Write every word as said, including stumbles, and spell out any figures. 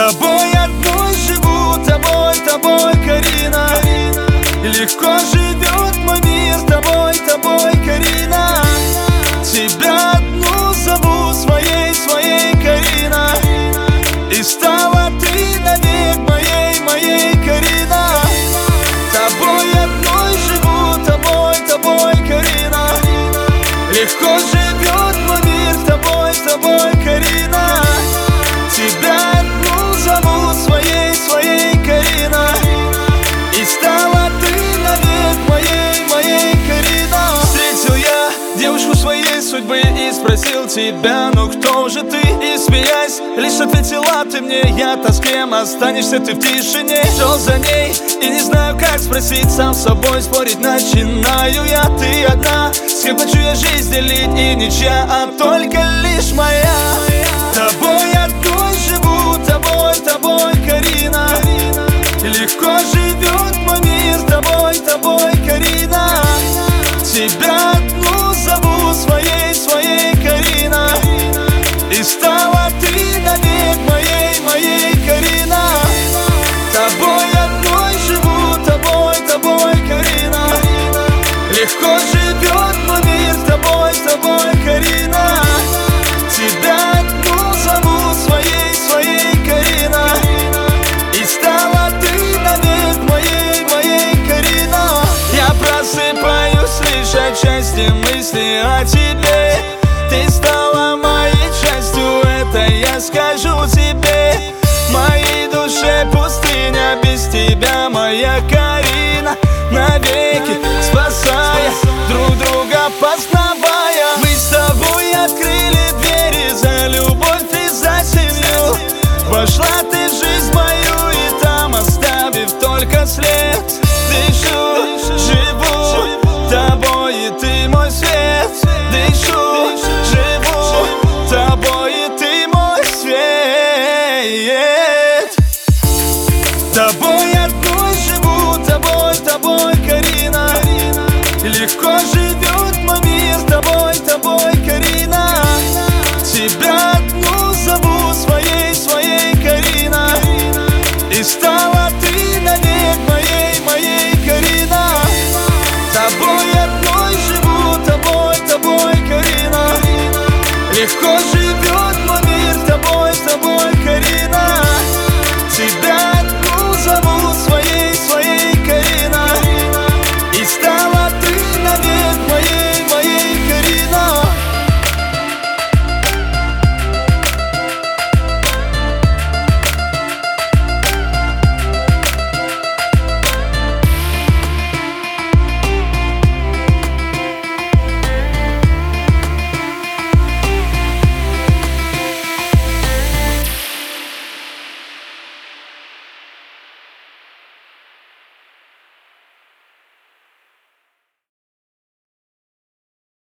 тобой одной живу, тобой, тобой, Карина. Легко живет мой мир, тобой, тобой, Карина. Тебя одну зову своей, своей, Карина. И стала ты навек моей, моей, Карина. Тобой одной живу, тобой, тобой, Карина. Легко живет мой мир, тобой, тобой, Карина. Тебя одну зову своей, своей, Карина. И стала ты навек моей, моей, Карина. Встретил я девушку своей судьбы и спросил тебя: ну кто же ты? И смеясь, лишь ответила ты мне: я-то с кем останешься ты в тишине? Шел за ней и не знаю, как спросить, сам с собой спорить начинаю я. Ты одна, с кем хочу я жизнь делить, и ничья, а только лишь моя. Тобой одной живу, тобой, тобой, Карина. Легко живет мой мир, тобой, тобой, Карина. Тебя одну зову своей, своей, Карина. И стала ты навек моей, моей, Карина. Тобой одной живу, тобой, тобой, Карина. Легко живет мой мир, тобой, тобой, Карина. Тебя одну зову своей, своей, Карина. И стала ты навек моей, моей, Карина. Я просыпаюсь лишь отчасти мысли о тебе. Ты стала моей частью, это я скажу тебе. Моей душе пустыня без тебя, моя Карина. Навеки спасая, друг друга познавая. Мы с тобой открыли двери за любовь и за семью. Вошла